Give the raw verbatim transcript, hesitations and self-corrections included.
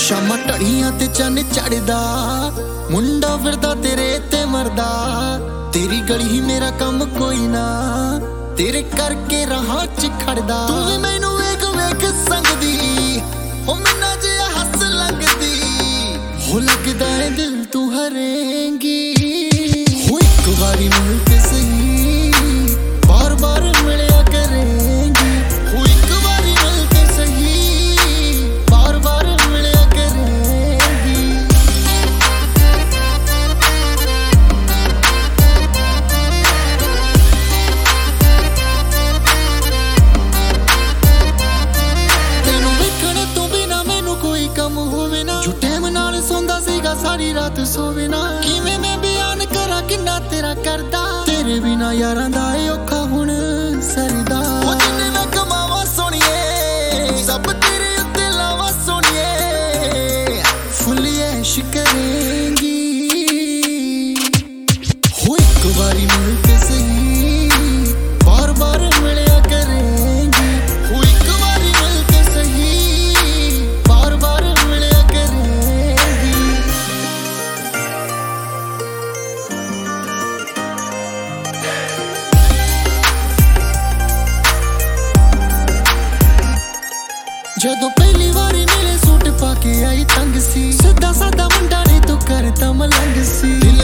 शामां ढलियां ते चन्न चढ़दा, मुंडा फिरदा तेरे ते मरदा। तेरी गली ही मेरा कम कोई ना, तेरे करके राहां च खड़दा। तू भी मैनू वेख वेख संगदी, ओ मिन्ना जिहा हस लगदी। हो लगदा है दिल तू हरेंगी, हो एक बारी मिल के सही, बार बार मिलिया करेंगी। हो एक बारी मिल के सही, बार बार मिलिया करेंगी। तेनू वेखण तो बिना मैनू कोई कम होवे ना, जो टाइम नाल सोंदा सीगा सारी रात सोवे ना। किवें मैं बयान करा किन्ना तेरा करदा, तेरे बिना यारां दा ए औखा हुण सरदा। ओ जिन्ने मैं कमावां सोहणीए, सब तेरे उत्ते लावां सोहणीए। फुल ऐश करेंगी, हो एक बारी मिल के सही, बार बार मिलिया करेंगी। हो एक बारी मिल के सही, बार बार मिलिया करेंगी। जदों पहली बारी मिले सूट पाके आई तंग सी, सीधा सादा मुंडा ने तू करता मलंग सी।